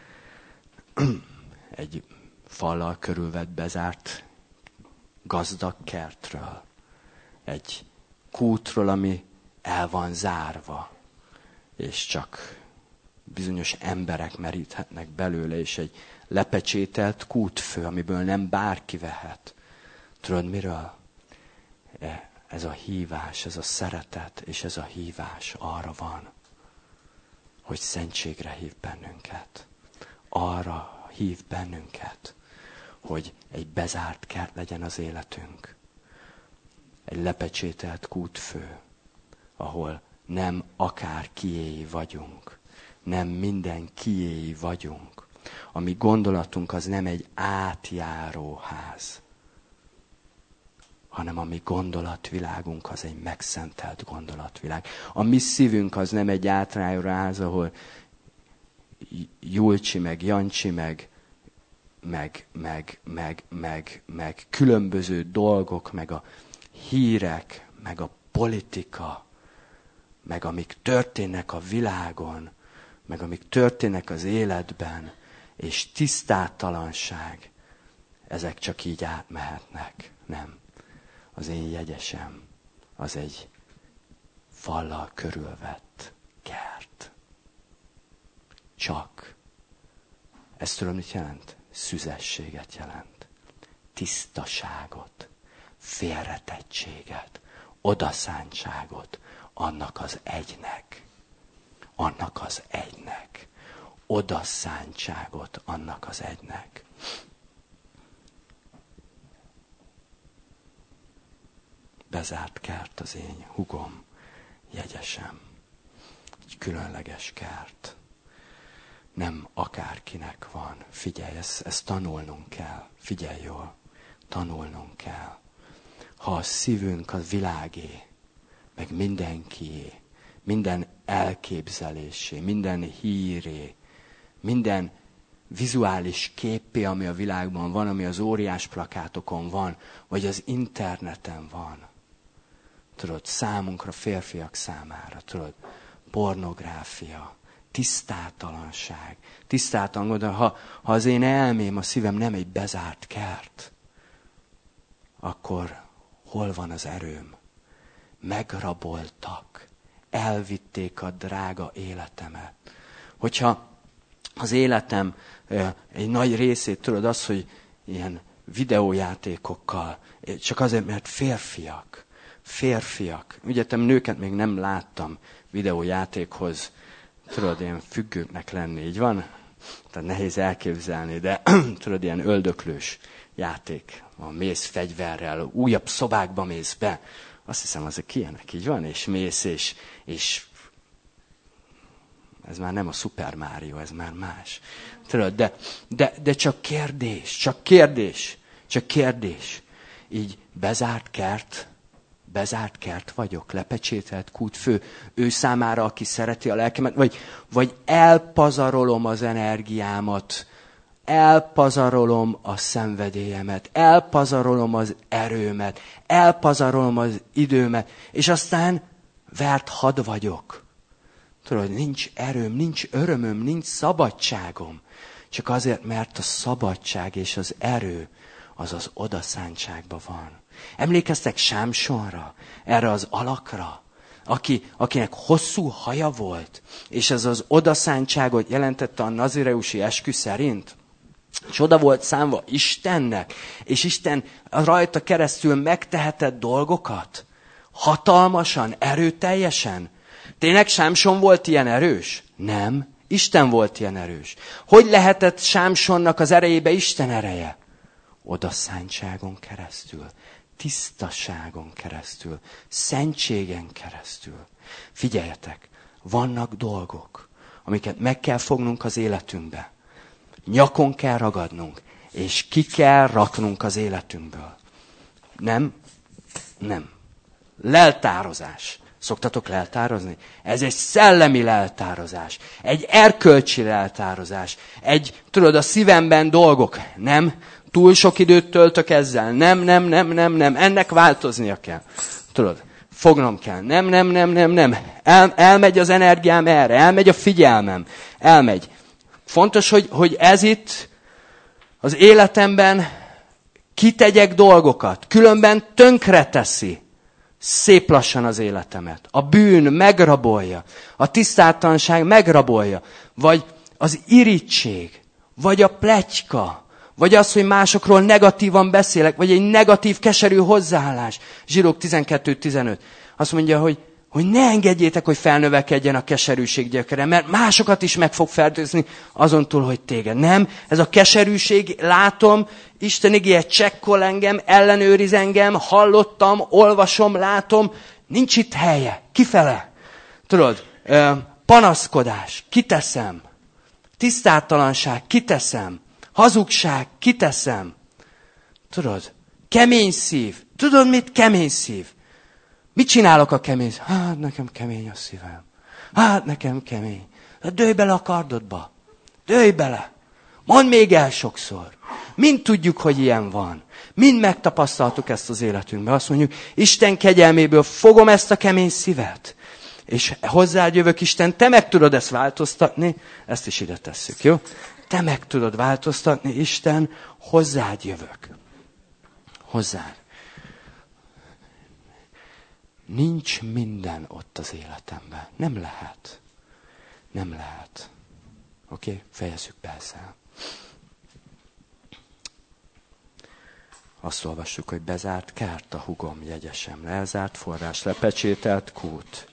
Egy fallal körülvett bezárt gazdag kertről. Egy kútról, ami el van zárva, és csak bizonyos emberek meríthetnek belőle, és egy lepecsételt kútfő, amiből nem bárki vehet. Tudod miről? Ez a hívás, ez a szeretet, és ez a hívás arra van, hogy szentségre hív bennünket. Arra hív bennünket, hogy egy bezárt kert legyen az életünk. Egy lepecsételt kútfő, ahol nem akár kiéi vagyunk, nem minden kiéi vagyunk. A mi gondolatunk az nem egy átjáró ház, hanem a mi gondolatvilágunk az egy megszentelt gondolatvilág. A mi szívünk az nem egy átrányra ház, ahol Julcsi, meg Jancsi, meg, meg, meg, meg, meg, meg különböző dolgok, meg a hírek, meg a politika, meg amik történnek a világon, meg amik történnek az életben, és tisztátalanság, ezek csak így átmehetnek. Nem. Az én jegyesem, az egy fallal körülvett kert. Csak. Ezt tudom, mit jelent? Szüzességet jelent. Tisztaságot, félretettséget, odaszántságot annak az egynek. Annak az egynek. Odaszántságot annak az egynek. Bezárt kert az én hugom, jegyesem. Egy különleges kert. Nem akárkinek van. Figyelj, ezt, ezt tanulnunk kell. Figyelj jól. Tanulnunk kell. Ha a szívünk a világé, meg mindenkié, minden elképzelésé, minden híré, minden vizuális képé, ami a világban van, ami az óriás plakátokon van, vagy az interneten van. Tudod, számunkra, férfiak számára, tudod, pornográfia, tisztátalanság, tisztátalan, de ha, ha az én elmém, a szívem nem egy bezárt kert, akkor hol van az erőm? Megraboltak, elvitték a drága életemet. Hogyha az életem egy nagy részét, tudod, az, hogy ilyen videójátékokkal, csak azért, mert férfiak, férfiak. Ügyetem, nőket még nem láttam videójátékhoz, tudod, ilyen függőknek lenni, így van? Tehát nehéz elképzelni, de tudod, ilyen öldöklős játék van, mész fegyverrel, újabb szobákba mész be. Azt hiszem, azok ilyenek, így van, és mész, és, és ez már nem a Super Mario, ez már más. Tudod, de, de, de csak kérdés, csak kérdés, csak kérdés. Így bezárt kert, bezárt kert vagyok, lepecsételt kútfő, ő számára, aki szereti a lelkemet, vagy, vagy elpazarolom az energiámat, elpazarolom a szenvedélyemet, elpazarolom az erőmet, elpazarolom az időmet, és aztán vert had vagyok. Tudod, nincs erőm, nincs örömöm, nincs szabadságom. Csak azért, mert a szabadság és az erő az az odaszántságban van. Emlékeztek Sámsonra, erre az alakra, aki, akinek hosszú haja volt, és ez az odaszántságot jelentette a nazireusi eskü szerint? És oda volt számva Istennek, és Isten rajta keresztül megtehetett dolgokat. Hatalmasan, erőteljesen. Tényleg Sámson volt ilyen erős? Nem. Isten volt ilyen erős. Hogy lehetett Sámsonnak az erejébe Isten ereje? Odaszántságon keresztül, tisztaságon keresztül, szentségen keresztül. Figyeljetek, vannak dolgok, amiket meg kell fognunk az életünkbe. Nyakon kell ragadnunk, és ki kell raknunk az életünkből. Nem? Nem. Leltározás. Szoktatok leltározni? Ez egy szellemi leltározás. Egy erkölcsi leltározás. Egy, tudod, a szívemben dolgok. Nem? Túl sok időt töltök ezzel. Nem, nem, nem, nem, nem. Ennek változnia kell. Tudod, fognom kell. Nem, nem, nem, nem, nem. El, elmegy az energiám erre. Elmegy a figyelmem. Elmegy. Fontos, hogy, hogy ez itt az életemben kitegyek dolgokat. Különben tönkreteszi szép lassan az életemet. A bűn megrabolja. A tisztátalanság megrabolja. Vagy az irigység. Vagy a pletyka. Vagy az, hogy másokról negatívan beszélek. Vagy egy negatív, keserű hozzáállás. Zsidók tizenkettő tizenöt. Azt mondja, hogy, hogy ne engedjétek, hogy felnövekedjen a keserűség gyökere, mert másokat is meg fog fertőzni azon túl, hogy téged. Nem, ez a keserűség, látom, Isten igéje csekkol engem, ellenőriz engem, hallottam, olvasom, látom, nincs itt helye, kifele. Tudod, panaszkodás, kiteszem. Tisztátalanság, kiteszem. Hazugság, kiteszem. Tudod, Kemény szív. Tudod mit? Kemény szív. Mit csinálok a kemény szív? Hát nekem kemény a szívem. Hát nekem kemény. Hát dőj bele a kardodba. Dőj bele. Mondd még el sokszor. Mind tudjuk, hogy ilyen van. Mind megtapasztaltuk ezt az életünkben. Azt mondjuk, Isten kegyelméből fogom ezt a kemény szívet. És hozzád jövök, Isten, te meg tudod ezt változtatni. Ezt is ide tesszük, jó? Te meg tudod változtatni, Isten, hozzád jövök. Hozzád. Nincs minden ott az életemben. Nem lehet. Nem lehet. Oké? Okay? Fejezzük be ezzel. Azt olvassuk, hogy bezárt kert a hugom jegyesem, lezárt forrás, lepecsételt kút.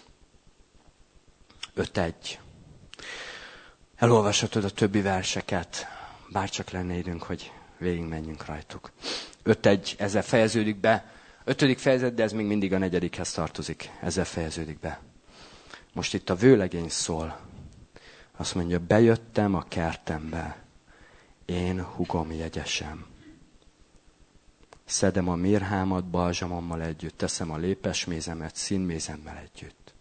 öt egy. Elolvashatod a többi verseket, bárcsak lenne időnk, hogy végigmenjünk rajtuk. öt egy, ezzel fejeződik be. Ötödik fejezet, de ez még mindig a negyedikhez tartozik. Ezzel fejeződik be. Most itt a vőlegény szól. Azt mondja, bejöttem a kertembe, én hugom jegyesem. Szedem a mirhámat balzsamommal együtt, teszem a lépesmézemet színmézemmel együtt.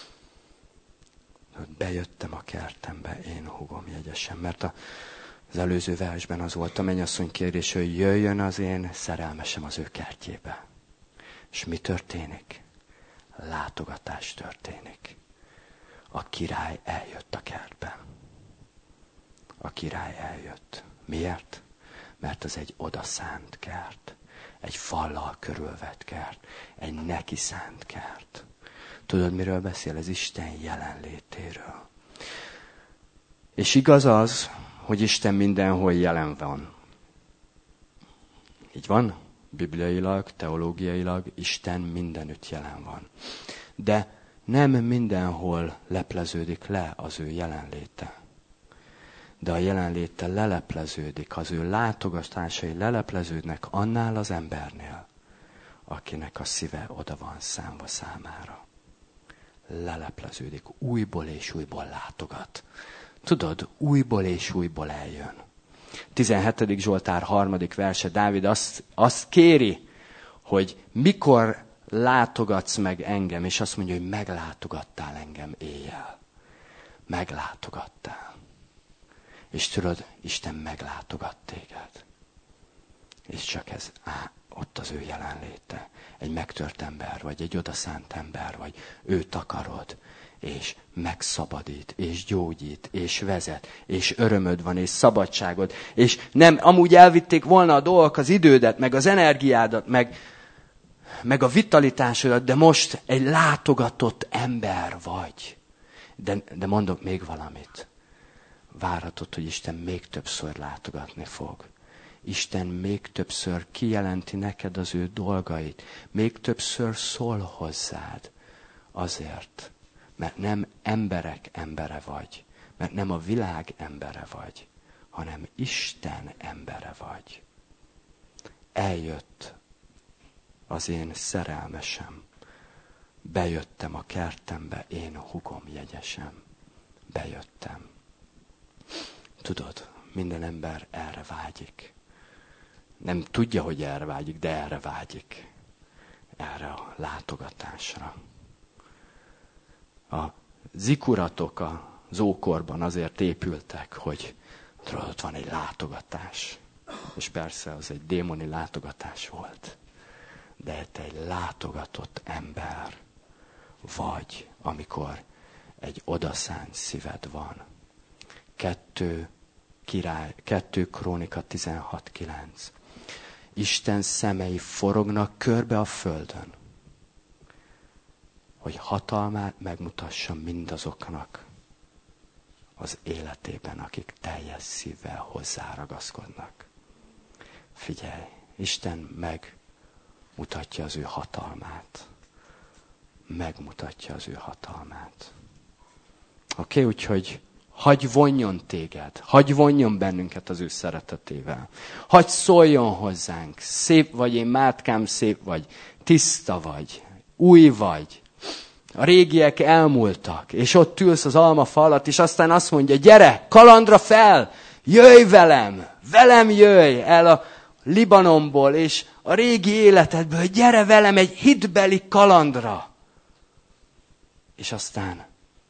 Bejöttem a kertembe, én hugom jegyesem. Mert az előző versben az volt a mennyasszony kérdés, hogy jöjjön az én szerelmesem az ő kertjébe. És mi történik? Látogatás történik. A király eljött a kertbe. A király eljött. Miért? Mert az egy odaszánt kert. Egy fallal körülvett kert. Egy neki szánt kert. Tudod, miről beszél? Ez Isten jelenlétéről. És igaz az, hogy Isten mindenhol jelen van. Így van? Bibliailag, teológiailag Isten mindenütt jelen van. De nem mindenhol lepleződik le az ő jelenléte. De a jelenléte lelepleződik, az ő látogatásai lelepleződnek annál az embernél, akinek a szíve oda van számva számára. Lelepleződik, újból és újból látogat. Tudod, újból és újból eljön. tizenhetedik Zsoltár harmadik verse, Dávid azt, azt kéri, hogy mikor látogatsz meg engem, és azt mondja, hogy meglátogattál engem éjjel. Meglátogattál. És tudod, Isten meglátogat téged. És csak ez, á, ott az ő jelenléte. Egy megtört ember, vagy egy odaszánt ember, vagy őt akarod, és megszabadít, és gyógyít, és vezet, és örömöd van, és szabadságod, és nem, amúgy elvitték volna a dolgok az idődet, meg az energiádat, meg, meg a vitalitásodat, de most egy látogatott ember vagy. De, de mondok még valamit. Várhatod, hogy Isten még többször látogatni fog. Isten még többször kijelenti neked az ő dolgait. Még többször szól hozzád. Azért, mert nem emberek embere vagy. Mert nem a világ embere vagy, hanem Isten embere vagy. Eljött az én szerelmesem. Bejöttem a kertembe, én hugom jegyesem. Bejöttem. Tudod, minden ember erre vágyik. Nem tudja, hogy erre vágyik, de erre vágyik. Erre a látogatásra. A zikuratok az ókorban azért épültek, hogy tudod, ott van egy látogatás. És persze az egy démoni látogatás volt. De te egy látogatott ember vagy, amikor egy odaszánt szíved van. Kettő, király, kettő Krónika tizenhat kilenc. Isten szemei forognak körbe a földön, hogy hatalmát megmutassa mindazoknak az életében, akik teljes szívvel hozzáragaszkodnak. Figyelj, Isten megmutatja az ő hatalmát. Megmutatja az ő hatalmát. Oké, okay, úgyhogy hagyj vonjon téged, hagyj vonjon bennünket az ő szeretetével. Hagyj szóljon hozzánk, szép vagy én mátkám, szép vagy, tiszta vagy, új vagy. A régiek elmúltak, és ott ülsz az almafa alatt, és aztán azt mondja, gyere, kalandra fel, jöjj velem, velem jöjj el a Libanonból és a régi életedből, hogy gyere velem egy hitbeli kalandra. És aztán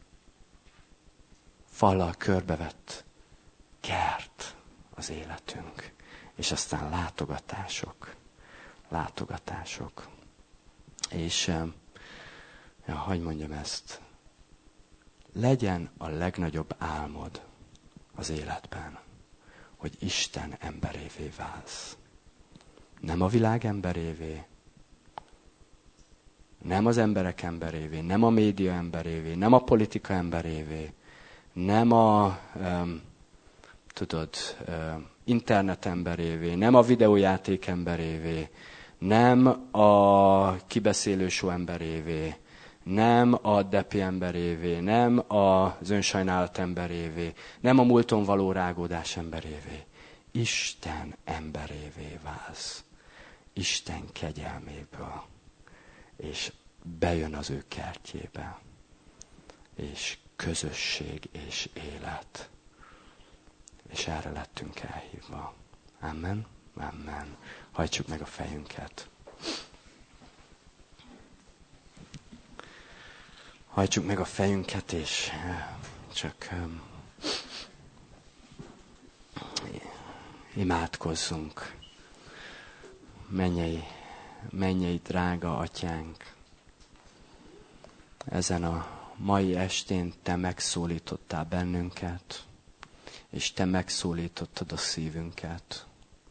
fallal körbevett kert az életünk. És aztán látogatások. Látogatások. És, ja, hogy mondjam ezt, legyen a legnagyobb álmod az életben, hogy Isten emberévé válsz. Nem a világ emberévé, nem az emberek emberévé, nem a média emberévé, nem a politika emberévé, nem a, um, tudod, um, internet emberévé, nem a videójáték emberévé, nem a kibeszélő show emberévé, nem a depi emberévé, nem az önsajnálat emberévé, nem a múlton való rágódás emberévé. Isten emberévé válsz. Isten kegyelméből. És bejön az ő kertjébe. És közösség és élet. És erre lettünk elhívva. Amen. Amen. Hajtsuk meg a fejünket. Hajtsuk meg a fejünket, és csak um, imádkozzunk. Mennyei, mennyei drága atyánk, ezen a mai estén te megszólítottál bennünket, és te megszólítottad a szívünket.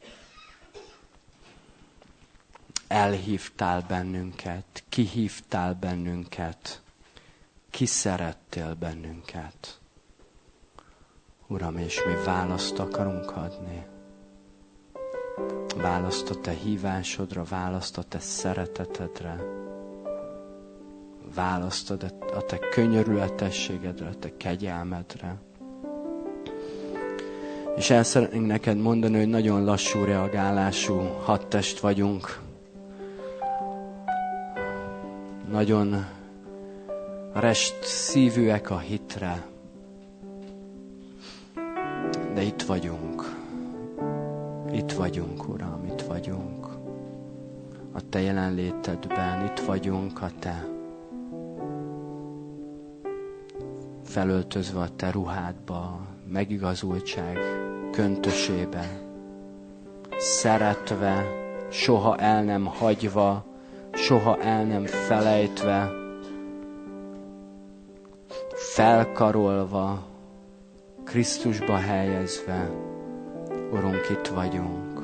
Elhívtál bennünket, kihívtál bennünket, kiszerettél bennünket. Uram, és mi választ akarunk adni. Választ a te hívásodra, választ a te szeretetedre. Választ a te könyörületességedre, a te kegyelmedre. És el szeretnénk neked mondani, hogy nagyon lassú reagálású hadtest vagyunk. Nagyon rest szívűek a hitre. De itt vagyunk. Itt vagyunk, Uram, itt vagyunk. A te jelenlétedben, itt vagyunk a te felöltözve a te ruhádba, megigazultság köntösébe, szeretve, soha el nem hagyva, soha el nem felejtve, felkarolva, Krisztusba helyezve, Urunk, itt vagyunk.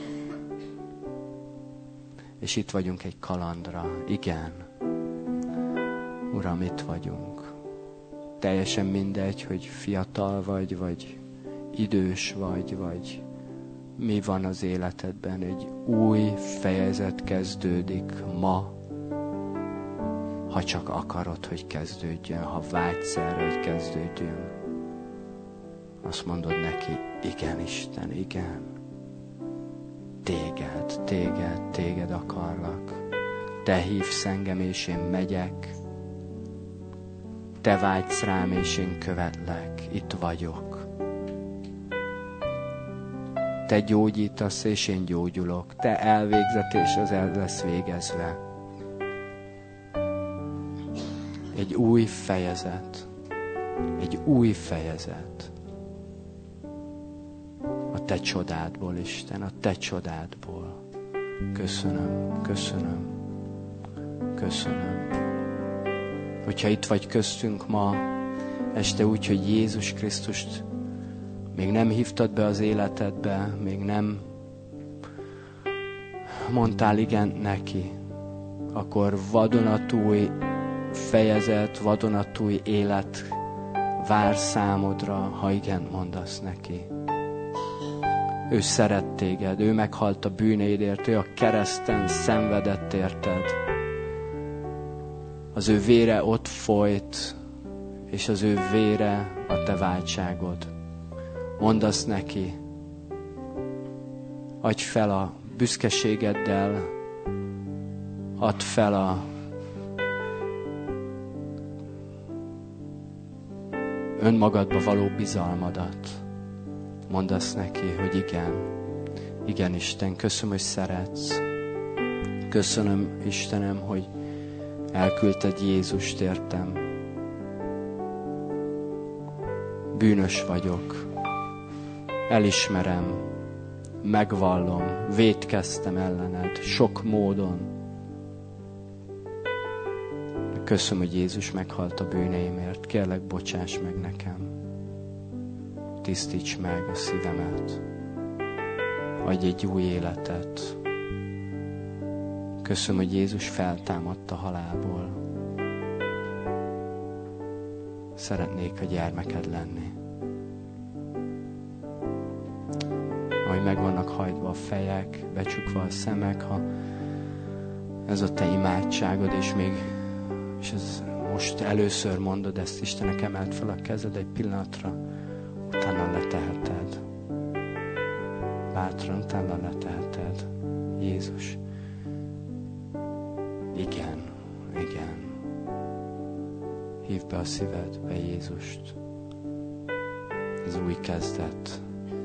És itt vagyunk egy kalandra. Igen. Uram, itt vagyunk. Teljesen mindegy, hogy fiatal vagy, vagy idős vagy, vagy mi van az életedben. Egy új fejezet kezdődik ma, ha csak akarod, hogy kezdődjön, ha vágysz erre, hogy kezdődjön. Azt mondod neki, igen, Isten, igen. Téged, téged, téged akarlak. Te hívsz engem, és én megyek. Te vágysz rám, és én követlek. Itt vagyok. Te gyógyítasz, és én gyógyulok. Te elvégzett, és az el lesz végezve. Egy új fejezet. Egy új fejezet. A te csodádból, Isten, a te csodádból. Köszönöm, köszönöm, köszönöm. Hogyha itt vagy köztünk ma este úgy, hogy Jézus Krisztust még nem hívtad be az életedbe, még nem mondtál igen neki, akkor vadonatúj fejezet, vadonatúj élet vár számodra, ha igen mondasz neki. Ő szeret téged, ő meghalt a bűneidért, ő a kereszten szenvedett érted. Az ő vére ott folyt, és az ő vére a te váltságod. Mondd azt neki, adj fel a büszkeségeddel, add fel a önmagadba való bizalmadat. Mondd azt neki, hogy igen, Igen, Isten, köszönöm, hogy szeretsz. Köszönöm, Istenem, hogy elküldted Jézust értem. Bűnös vagyok. Elismerem, megvallom, vétkeztem ellened sok módon. Köszönöm, hogy Jézus meghalt a bűneimért. Kérlek, bocsáss meg nekem. Tisztíts meg a szívemet. Adj egy új életet. Köszönöm, hogy Jézus feltámadt a halálból. Szeretnék a gyermeked lenni. Ahogy meg vannak hajtva a fejek, becsukva a szemek, ha ez a te imádságod, és még, és ez most először mondod ezt, Istenek, emeld fel a kezed egy pillanatra, utána leteheted. Bátran utána leteheted. Jézus. Igen, igen. Hívd be a szívedbe Jézust. Ez új kezdet.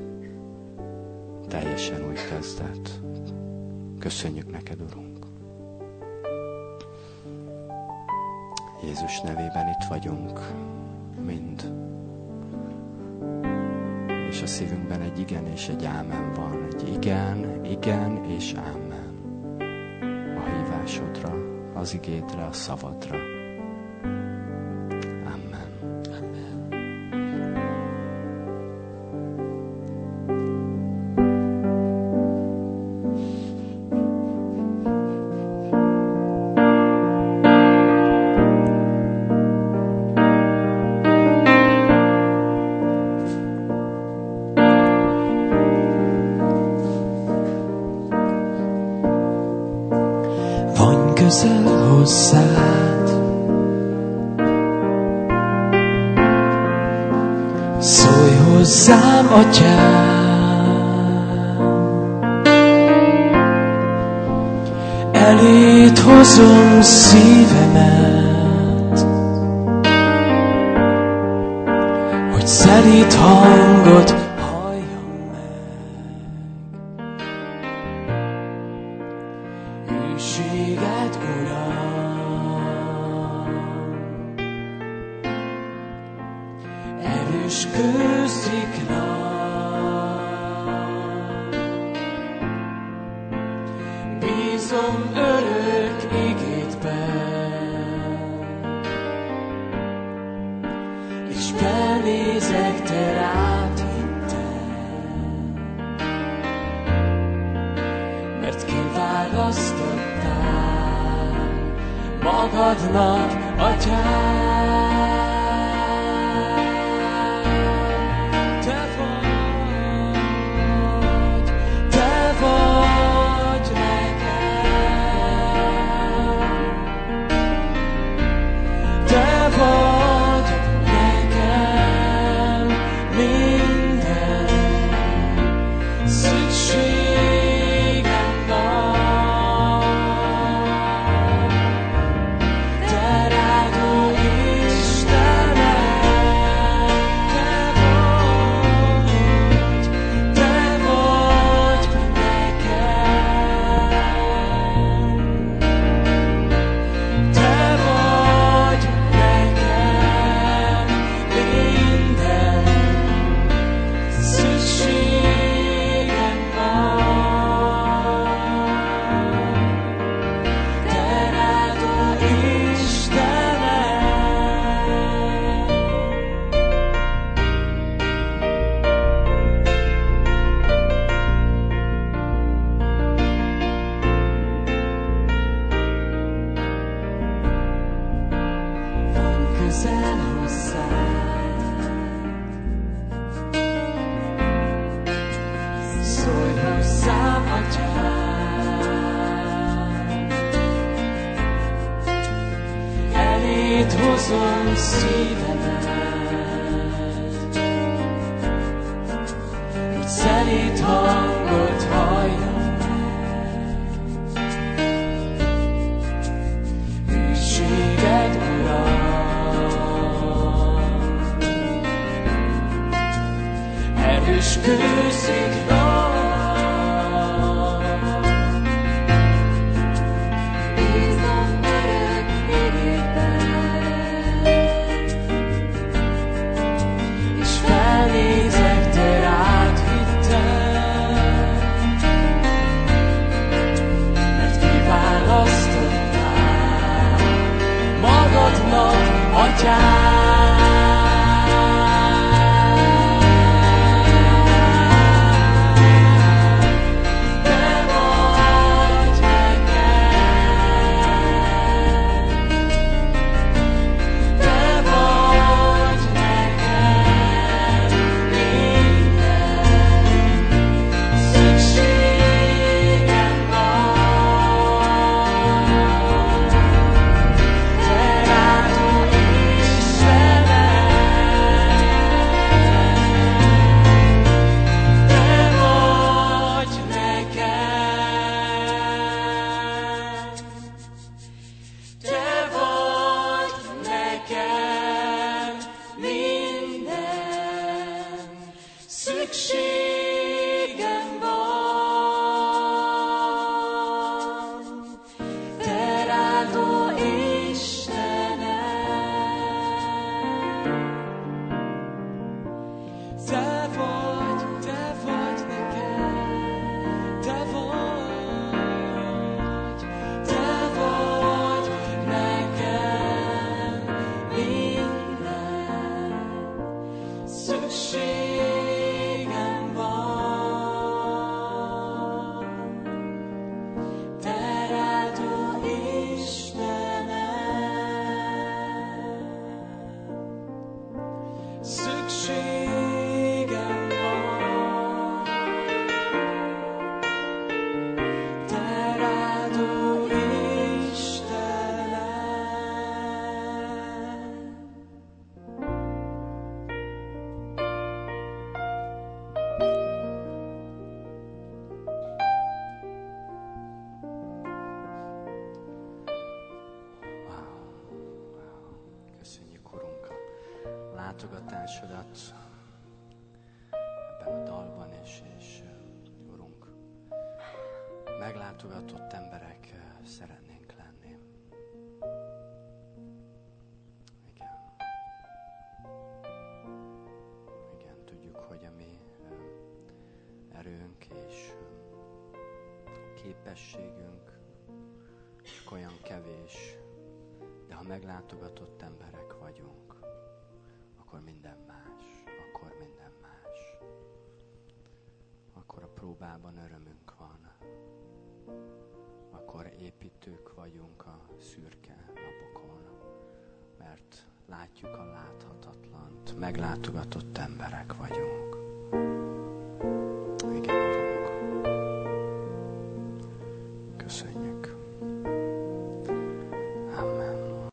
Teljesen új kezdet. Köszönjük neked, Urunk. Jézus nevében itt vagyunk, mind. És a szívünkben egy igen és egy ámen van. Egy igen, igen és ámen. A hívásodra, az igédre, a szavadra. Közel hozzád, szólj hozzám, Atyám, eléd hozom szívemet, hogy szelíd hangot Erős kőszik rám. látogatásodat ebben a dalban, és, és Urunk, meglátogatott emberek szeretnénk lenni. Igen. Igen, tudjuk, hogy a mi erőnk és képességünk csak olyan kevés, de ha meglátogatott emberek vagyunk, akkor minden más, akkor minden más. Akkor a próbában örömünk van. Akkor építők vagyunk a szürke napokon, mert látjuk a láthatatlant, meglátogatott emberek vagyunk. Igen, Urunk. Köszönjük.